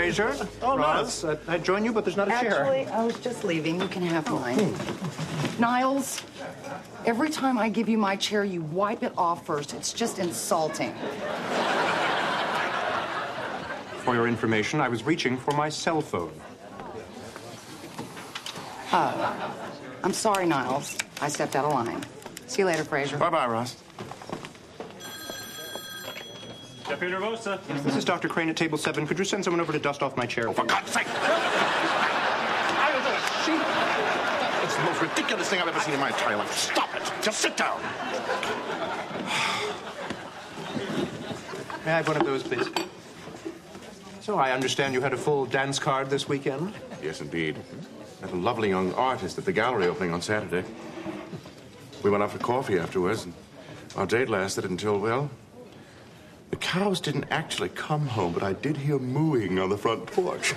Fraser. Oh, Roz, I'd join you, but there's not a chair. Actually, I was just leaving. You can have mine. Niles, every time I give you my chair, you wipe it off first. It's just insulting. For your information, I was reaching for my cell phone. I'm sorry, Niles. I stepped out of line. See you later, Fraser. Bye-bye, Ross. Deputy Nervosa. This is Dr. Crane at table 7. Could you send someone over to dust off my chair? Oh, for God's sake! It's the most ridiculous thing I've ever seen in my entire life. Stop it! Just sit down. May I have one of those, please? So I understand you had a full dance card this weekend? Yes, indeed. Met a lovely young artist at the gallery opening on Saturday. We went out for coffee afterwards, and our date lasted until, well, the cows didn't actually come home, but I did hear mooing on the front porch.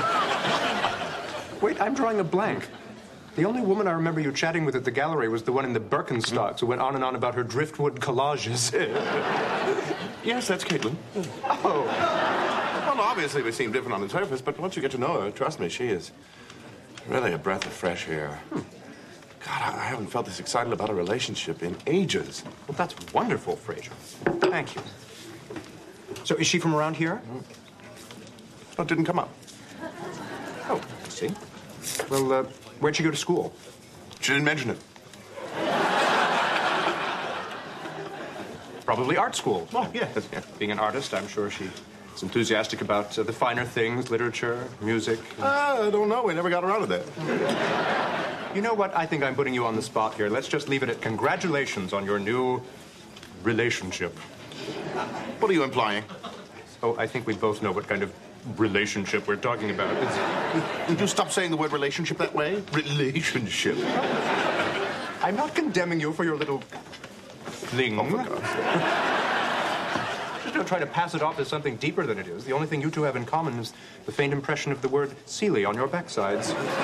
Wait, I'm drawing a blank. The only woman I remember you chatting with at the gallery was the one in the Birkenstocks who went on and on about her driftwood collages. Yes, that's Caitlin. Oh. Well, obviously we seem different on the surface, but once you get to know her, trust me, she is really a breath of fresh air. God, I haven't felt this excited about a relationship in ages. Well, that's wonderful, Fraser. Thank you. So is she from around here? Oh, it didn't come up. Oh, I see. Well, where'd she go to school? She didn't mention it. Probably art school. Oh, yes. Yeah. Being an artist, I'm sure she's enthusiastic about the finer things, literature, music. I don't know. We never got around to that. You know what? I think I'm putting you on the spot here. Let's just leave it at congratulations on your new relationship. What are you implying? Oh, I think we both know what kind of relationship we're talking about. Would you stop saying the word relationship that way? Relationship. I'm not condemning you for your little fling. Oh, for God's sake. Just don't try to pass it off as something deeper than it is. The only thing you two have in common is the faint impression of the word Seeley on your backsides.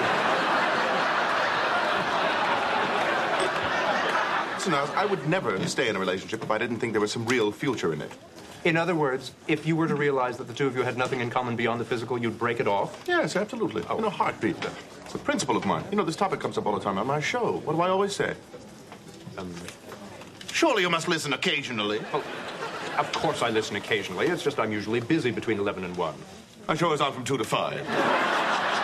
Listen, I would never stay in a relationship if I didn't think there was some real future in it. In other words, if you were to realize that the two of you had nothing in common beyond the physical, you'd break it off? Yes, absolutely. Oh. In a heartbeat. It's a principle of mine. You know, this topic comes up all the time on my show. What do I always say? Surely you must listen occasionally. Well, of course I listen occasionally. It's just I'm usually busy between 11 and 1. My show is on from 2 to 5.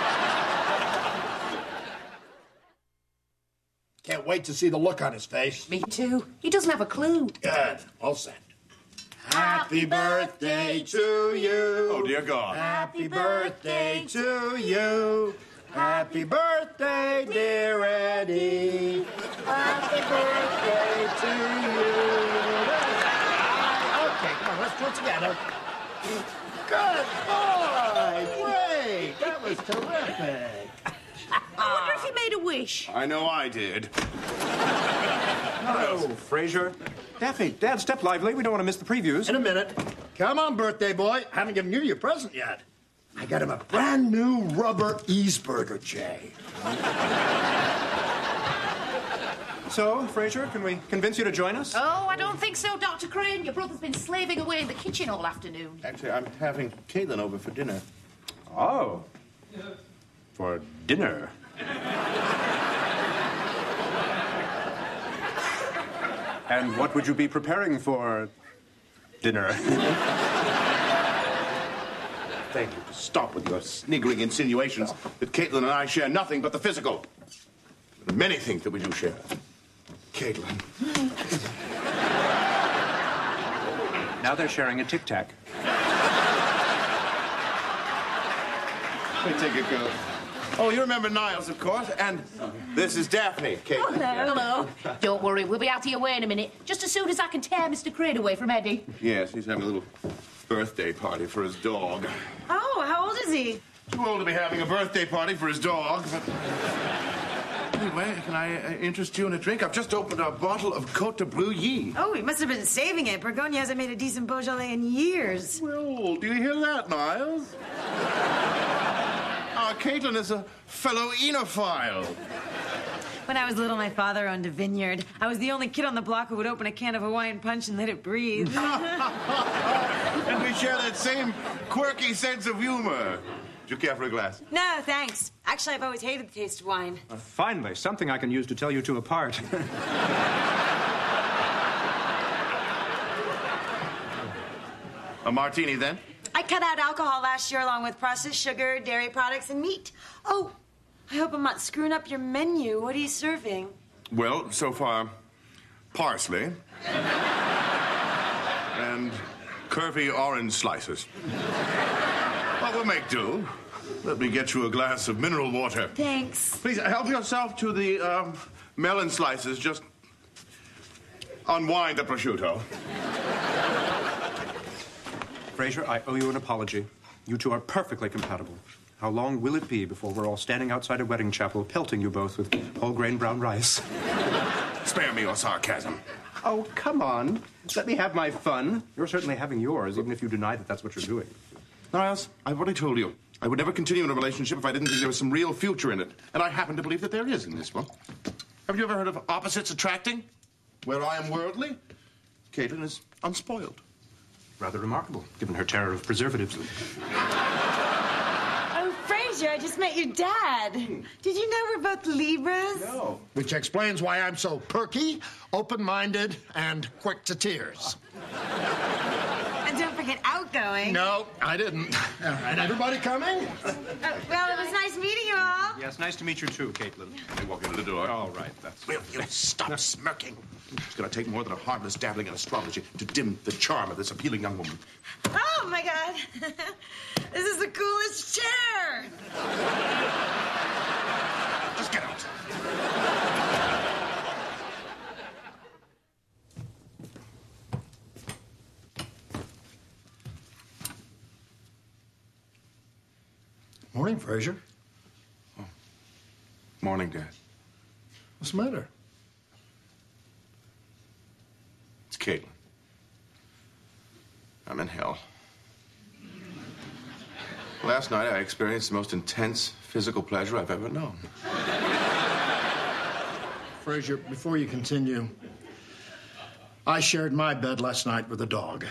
Can't wait to see the look on his face. Me too. He doesn't have a clue. Good. All set. Happy birthday to you. Oh, dear God. Happy birthday to you. Happy birthday, dear Eddie. Happy birthday to you. Okay, come on, let's do it together. Good boy. Great. That was terrific. I wonder if he made a wish. I know I did. Hello, Fraser. Daphne, Dad, step lively. We don't want to miss the previews. In a minute. Come on, birthday boy. I haven't given you your present yet. I got him a brand new rubber Easberger J. So, Fraser, can we convince you to join us? Oh, I don't think so, Dr. Crane. Your brother's been slaving away in the kitchen all afternoon. Actually, I'm having Caitlin over for dinner. Oh. For dinner. And what would you be preparing for dinner? Thank you. Stop with your sniggering insinuations that Caitlin and I share nothing but the physical. There are many things that we do share. Caitlin. Now they're sharing a Tic Tac. Let me take a go. Oh, you remember Niles, of course. And this is Daphne, Caitlin. Hello. Don't worry, we'll be out of your way in a minute. Just as soon as I can tear Mr. Crane away from Eddie. Yes, he's having a little birthday party for his dog. Oh, how old is he? Too old to be having a birthday party for his dog, but... Anyway, can I interest you in a drink? I've just opened a bottle of Côte de Brouilly. Oh, he must have been saving it. Burgogne hasn't made a decent Beaujolais in years. Well, do you hear that, Niles? Caitlin is a fellow enophile. When I was little, my father owned a vineyard. I was the only kid on the block who would open a can of Hawaiian punch and let it breathe. And we share that same quirky sense of humor. Do you care for a glass? No, thanks. Actually, I've always hated the taste of wine. Finally, something I can use to tell you two apart. A martini, then? I cut out alcohol last year along with processed sugar, dairy products, and meat. Oh, I hope I'm not screwing up your menu. What are you serving? Well, so far, parsley. And curvy orange slices. Well, we'll make do. Let me get you a glass of mineral water. Thanks. Please, help yourself to the melon slices. Just unwind the prosciutto. Fraser, I owe you an apology. You two are perfectly compatible. How long will it be before we're all standing outside a wedding chapel pelting you both with whole grain brown rice? Spare me your sarcasm. Oh, come on. Let me have my fun. You're certainly having yours, even if you deny that that's what you're doing. Niles, I've already told you. I would never continue in a relationship if I didn't think there was some real future in it. And I happen to believe that there is in this one. Have you ever heard of opposites attracting? Where I am worldly, Caitlin is unspoiled. Rather remarkable, given her terror of preservatives. Oh, Fraser, I just met your dad. Did you know we're both Libras? No. Which explains why I'm so perky, open-minded, and quick to tears. And don't forget outgoing. No, I didn't. All right, everybody coming? Well, it was nice meeting you all. Yes, nice to meet you too, Caitlin. They walk into the door. All right, that's... Will you stop smirking? It's going to take more than a harmless dabbling in astrology to dim the charm of this appealing young woman. Oh, my God. This is the coolest chair. Just get out. Morning, Fraser. Oh. Morning, Dad. What's the matter? It's Caitlin. I'm in hell. Last night, I experienced the most intense physical pleasure I've ever known. Fraser, before you continue, I shared my bed last night with a dog.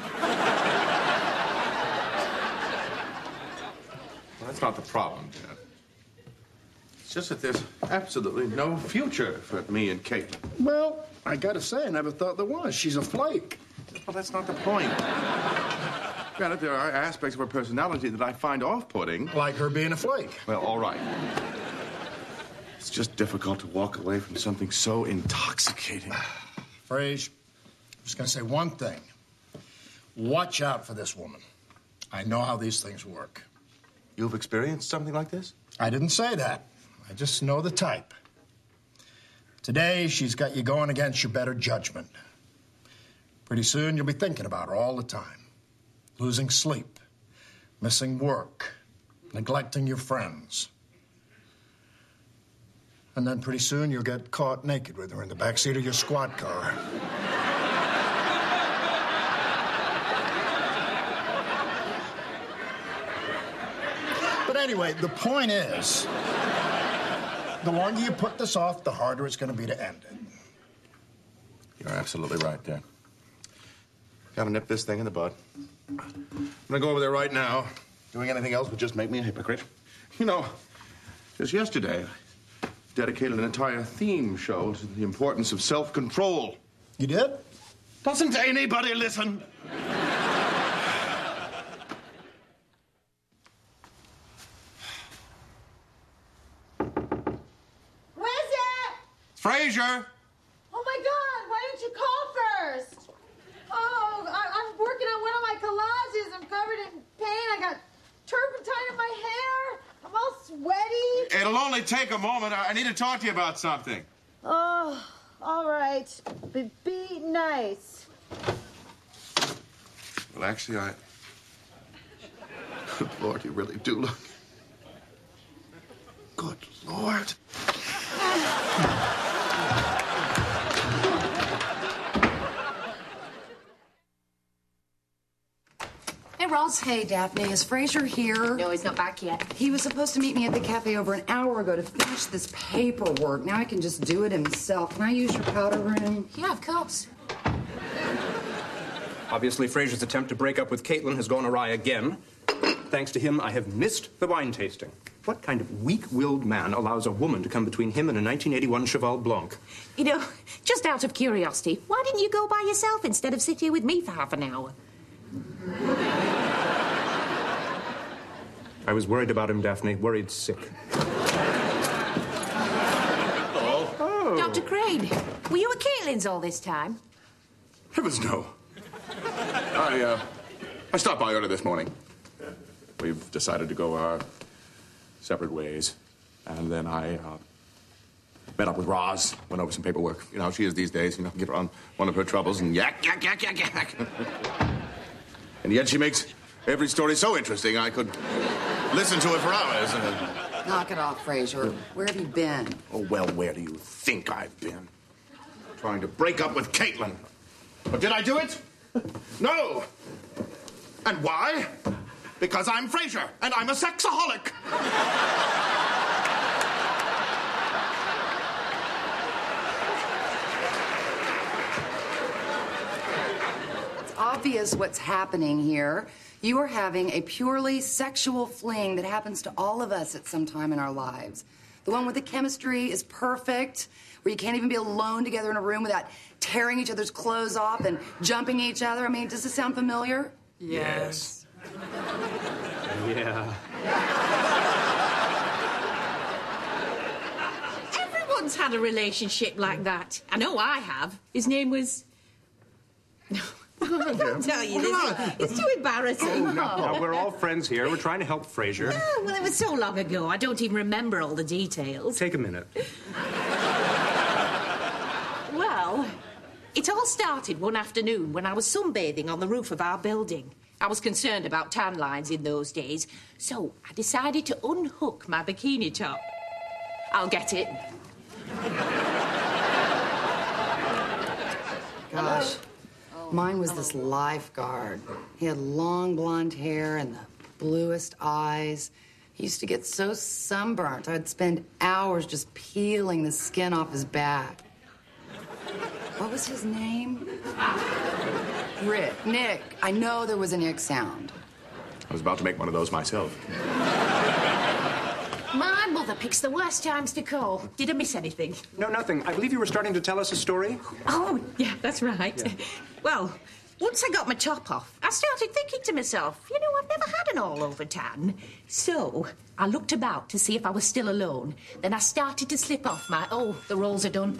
Well, that's not the problem, Dad. It's just that there's absolutely no future for me and Caitlin. Well, I gotta say, I never thought there was. She's a flake. Well, that's not the point. Granted, there are aspects of her personality that I find off-putting. Like her being a flake. Well, all right. It's just difficult to walk away from something so intoxicating. Frasier, I'm just gonna say one thing. Watch out for this woman. I know how these things work. You've experienced something like this? I didn't say that. I just know the type. Today, she's got you going against your better judgment. Pretty soon, you'll be thinking about her all the time. Losing sleep, missing work, neglecting your friends. And then pretty soon, you'll get caught naked with her in the backseat of your squad car. But anyway, the point is, the longer you put this off, the harder it's going to be to end it. You're absolutely right, Dad. Gotta nip this thing in the bud. I'm gonna go over there right now. Doing anything else would just make me a hypocrite. You know, just yesterday, I dedicated an entire theme show to the importance of self-control. You did? Doesn't anybody listen? Where's it? Fraser! Oh my God! Why didn't you call first? Oh, I'm working on one of my collages. I'm covered in paint. I got turpentine in my hair. I'm all sweaty. It'll only take a moment. I need to talk to you about something. Oh, all right. But be nice. Well, actually, Good Lord, you really do look... Good Lord. Hey, Ross. Hey, Daphne. Is Fraser here? No, he's not back yet. He was supposed to meet me at the cafe over an hour ago to finish this paperwork. Now he can just do it himself. Can I use your powder room? Yeah, of course. Obviously, Fraser's attempt to break up with Caitlin has gone awry again. Thanks to him, I have missed the wine tasting. What kind of weak-willed man allows a woman to come between him and a 1981 Cheval Blanc? You know, just out of curiosity, why didn't you go by yourself instead of sit here with me for half an hour? I was worried about him, Daphne. Worried sick. Oh. Dr. Crane, were you at Caitlin's all this time? Heavens, no. I stopped by early this morning. We've decided to go our separate ways. And then I met up with Roz, went over some paperwork. You know how she is these days, you know, get around one of her troubles and yak. And yet she makes every story so interesting I could listen to it for hours. Knock it off, Fraser. Where have you been? Oh, well, where do you think I've been? Trying to break up with Caitlin. But did I do it? No. And why? Because I'm Fraser, and I'm a sexaholic. It's obvious what's happening here. You are having a purely sexual fling that happens to all of us at some time in our lives. The one with the chemistry is perfect, where you can't even be alone together in a room without tearing each other's clothes off and jumping each other. I mean, does this sound familiar? Yes. Yeah. Everyone's had a relationship like that. I know I have. His name was... No, I can't tell you this. It's too embarrassing. No, we're all friends here. We're trying to help Fraser. Oh, well, it was so long ago. I don't even remember all the details. Take a minute. Well, it all started one afternoon when I was sunbathing on the roof of our building. I was concerned about tan lines in those days, so I decided to unhook my bikini top. I'll get it. Gosh, mine was this lifeguard. He had long blonde hair and the bluest eyes. He used to get so sunburnt, I'd spend hours just peeling the skin off his back. What was his name? Nick. I know there was an ick sound. I was about to make one of those myself. My mother picks the worst times to call. Did I miss anything? No, nothing. I believe you were starting to tell us a story. Oh, yeah, that's right. Yeah. Well, once I got my top off, I started thinking to myself, you know, I've never had an all-over tan. So I looked about to see if I was still alone. Then I started to slip off my... Oh, the rolls are done.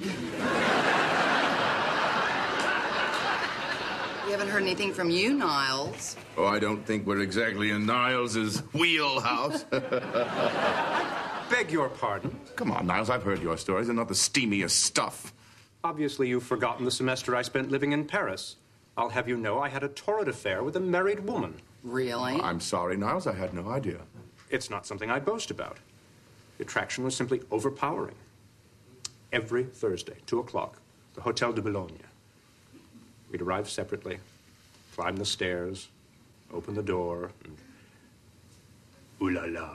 We haven't heard anything from you, Niles. Oh, I don't think we're exactly in Niles's wheelhouse. Beg your pardon? Come on, Niles, I've heard your stories. They're not the steamiest stuff. Obviously, you've forgotten the semester I spent living in Paris. I'll have you know I had a torrid affair with a married woman. Really? I'm sorry, Niles. I had no idea. It's not something I boast about. The attraction was simply overpowering. Every Thursday, 2 o'clock, the Hotel de Boulogne. We'd arrive separately, climb the stairs, open the door, and... ooh la la.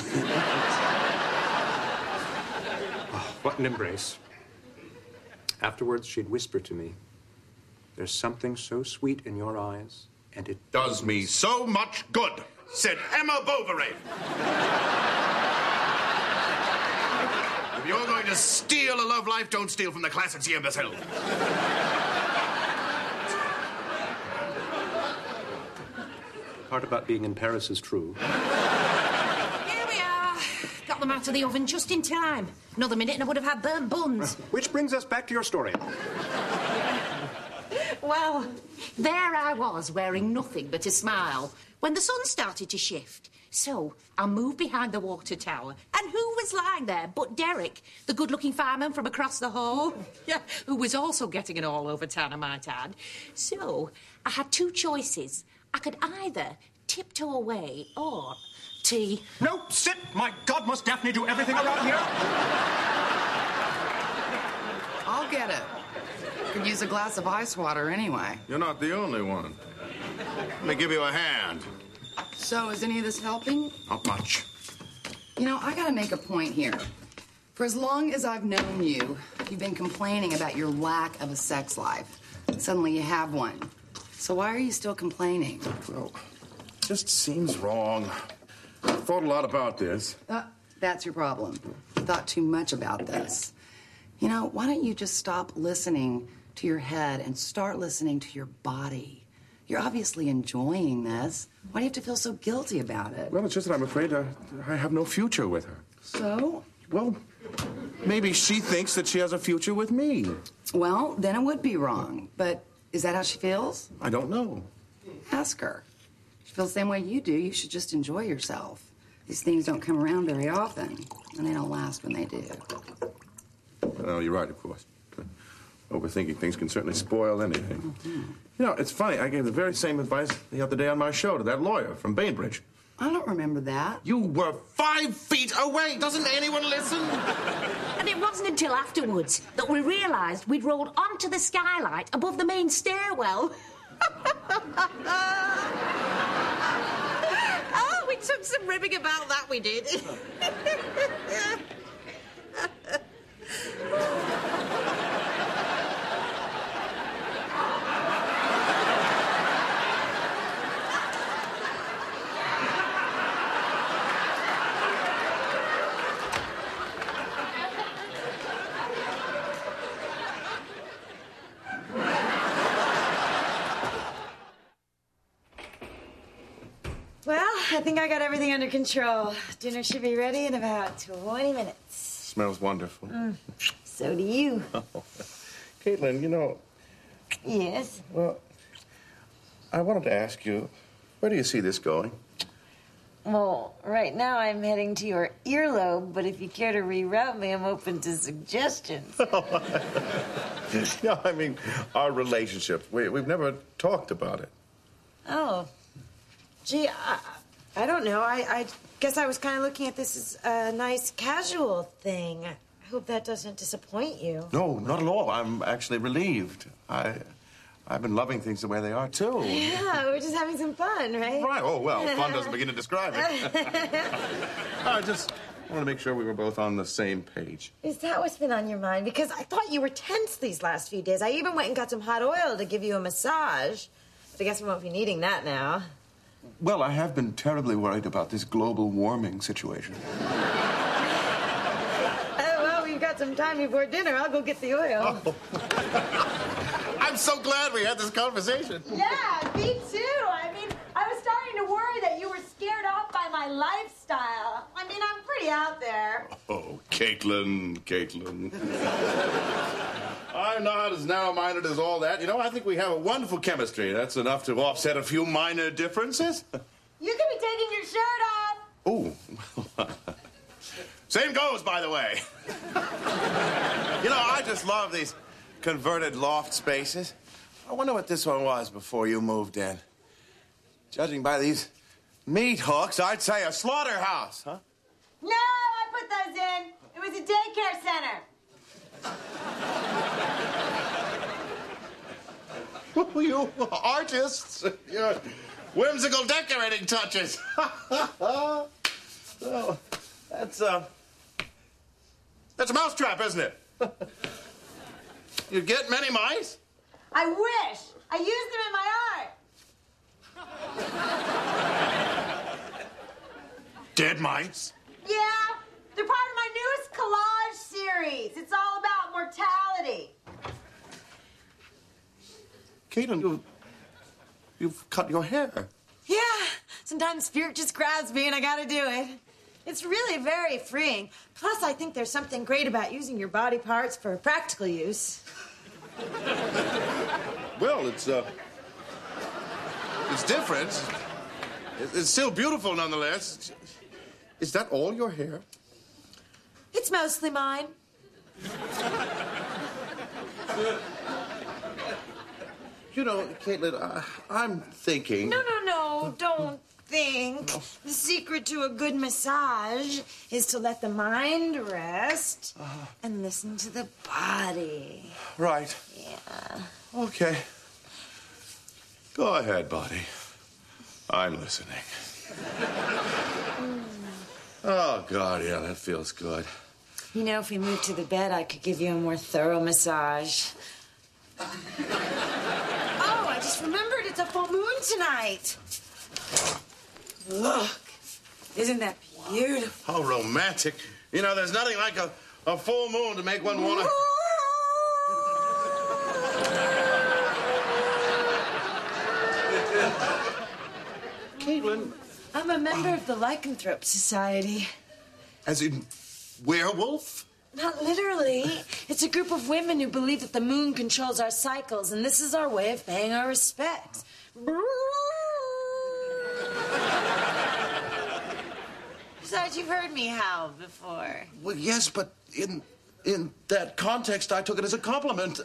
Oh, what an embrace. Afterwards, she'd whisper to me, "There's something so sweet in your eyes, and it does me so much good," said Emma Bovary. If you're going to steal a love life, don't steal from the classics, you imbecile. The part about being in Paris is true. Here we are. Got them out of the oven just in time. Another minute and I would have had burnt buns. Which brings us back to your story. Well, there I was, wearing nothing but a smile, when the sun started to shift. So I moved behind the water tower, and who was lying there but Derek, the good-looking fireman from across the hall? Yeah, who was also getting an all-over tan, I might add. So I had two choices. I could either tiptoe away or tea. No, sit! My God, must Daphne do everything around here? I'll get it. Could use a glass of ice water anyway. You're not the only one. Let me give you a hand. So, is any of this helping? Not much. You know, I gotta make a point here. For as long as I've known you, you've been complaining about your lack of a sex life. Suddenly you have one. So why are you still complaining? Well, it just seems wrong. I thought a lot about this. That's your problem. You thought too much about this. You know, why don't you just stop listening to your head and start listening to your body? You're obviously enjoying this. Why do you have to feel so guilty about it? Well, it's just that I'm afraid I have no future with her. So? Well, maybe she thinks that she has a future with me. Well, then it would be wrong. But is that how she feels? I don't know. Ask her. If she feels the same way you do, you should just enjoy yourself. These things don't come around very often, and they don't last when they do. Well, you're right, of course. Overthinking things can certainly spoil anything. You know, it's funny. I gave the very same advice the other day on my show to that lawyer from Bainbridge. I don't remember that. You were 5 feet away. Doesn't anyone listen? And it wasn't until afterwards that we realised we'd rolled onto the skylight above the main stairwell. Oh, we took some ribbing about that, we did. Well, I think I got everything under control. Dinner should be ready in about 20 minutes. Smells wonderful. So do you. Caitlin, you know... Yes? Well, I wanted to ask you, where do you see this going? Well, right now I'm heading to your earlobe, but if you care to reroute me, I'm open to suggestions. No, I mean, our relationship. We've never talked about it. Oh. Gee, I don't know. I guess I was kind of looking at this as a nice casual thing. I hope that doesn't disappoint you. No, not at all. I'm actually relieved. I've been loving things the way they are, too. Yeah, we're just having some fun, right? Right. Oh, well, fun doesn't begin to describe it. I just want to make sure we were both on the same page. Is that what's been on your mind? Because I thought you were tense these last few days. I even went and got some hot oil to give you a massage. But I guess we won't be needing that now. Well, I have been terribly worried about this global warming situation. Well, we've got some time before dinner. I'll go get the oil. Oh. I'm so glad we had this conversation. Yeah, me too. I mean, I was starting to worry that you were scared off by my lifestyle. I mean, I'm pretty out there. Oh, Caitlin. I'm not as narrow-minded as all that. You know, I think we have a wonderful chemistry. That's enough to offset a few minor differences. You could be taking your shirt off. Oh. Same goes, by the way. You know, I just love these converted loft spaces. I wonder what this one was before you moved in. Judging by these meat hooks, I'd say a slaughterhouse, huh? No, I put those in. It was a daycare center. You artists, your whimsical decorating touches. Oh, that's a mousetrap, isn't it? You get many mice? I wish. I used them in my art. Dead mice? Yeah, they're part of my newest collage series. It's all about mortality. Caitlin, you've cut your hair. Yeah, sometimes spirit just grabs me and I gotta do it. It's really very freeing. Plus, I think there's something great about using your body parts for practical use. Well, it's different. It's still beautiful nonetheless. Is that all your hair? It's mostly mine. You know, Caitlin, I'm thinking... No, don't think. The secret to a good massage is to let the mind rest and listen to the body. Right. Yeah. Okay. Go ahead, body. I'm listening. Oh, God, yeah, that feels good. You know, if we moved to the bed, I could give you a more thorough massage. Oh, I just remembered it's a full moon tonight. Look. Isn't that beautiful? How romantic. You know, there's nothing like a full moon to make one want to... Caitlin. I'm a member of the Lycanthrope Society. As in werewolf? Not literally. It's a group of women who believe that the moon controls our cycles, and this is our way of paying our respects. Besides, you've heard me howl before. Well, yes, but in that context, I took it as a compliment.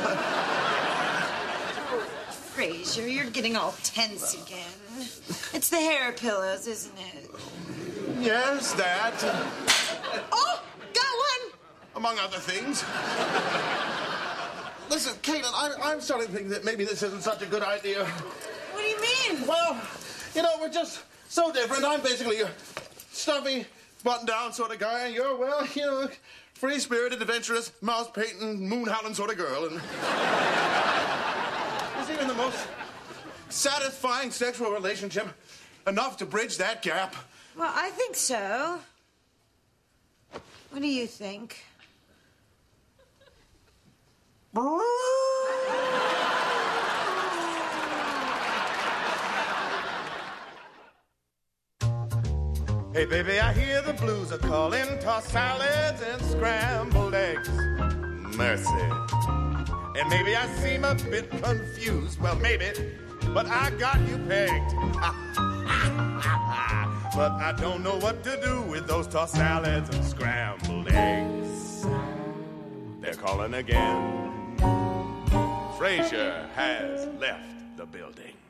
Frasier, you're getting all tense again. It's the hair pillows, isn't it? Yes, that. Oh, got one! Among other things. Listen, Caitlin, I'm starting to think that maybe this isn't such a good idea. What do you mean? Well, you know, we're just so different. I'm basically a stuffy, button-down sort of guy, and you're, well, you know, free-spirited, adventurous, mouse-painting, moon-howling sort of girl, and... Is even the most satisfying sexual relationship enough to bridge that gap? Well, I think so. What do you think? Hey, baby, I hear the blues are calling. Tossed salads and scrambled eggs. Mercy. And maybe I seem a bit confused. Well, maybe, but I got you pegged. But I don't know what to do with those tossed salads and scrambled eggs. They're calling again. Frasier has left the building.